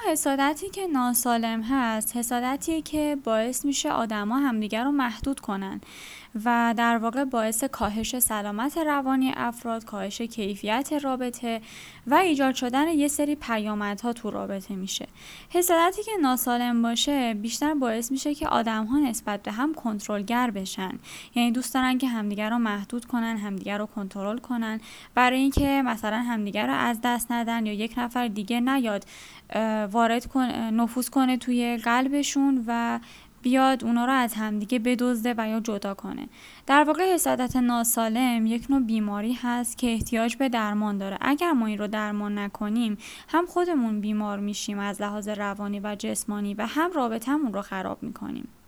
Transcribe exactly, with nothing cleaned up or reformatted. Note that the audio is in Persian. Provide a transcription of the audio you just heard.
حسادتی که ناسالم هست حسادتیه که باعث میشه آدما همدیگر رو محدود کنن و در واقع باعث کاهش سلامت روانی افراد، کاهش کیفیت رابطه و ایجاد شدن یه سری پیامدها تو رابطه میشه. حسادتی که ناسالم باشه بیشتر باعث میشه که آدم‌ها نسبت به هم کنترلگر بشن، یعنی دوست دارن که همدیگر رو محدود کنن، همدیگر رو کنترل کنن برای اینکه مثلا همدیگر رو از دست ندن یا یک نفر دیگه نیاد وارد کنه، نفوذ کنه توی قلبشون و بیاد اونا رو از همدیگه بدزده و یا جدا کنه. در واقع حسادت ناسالم یک نوع بیماری هست که احتیاج به درمان داره. اگر ما این رو درمان نکنیم هم خودمون بیمار میشیم از لحاظ روانی و جسمانی و هم رابطمون رو خراب میکنیم.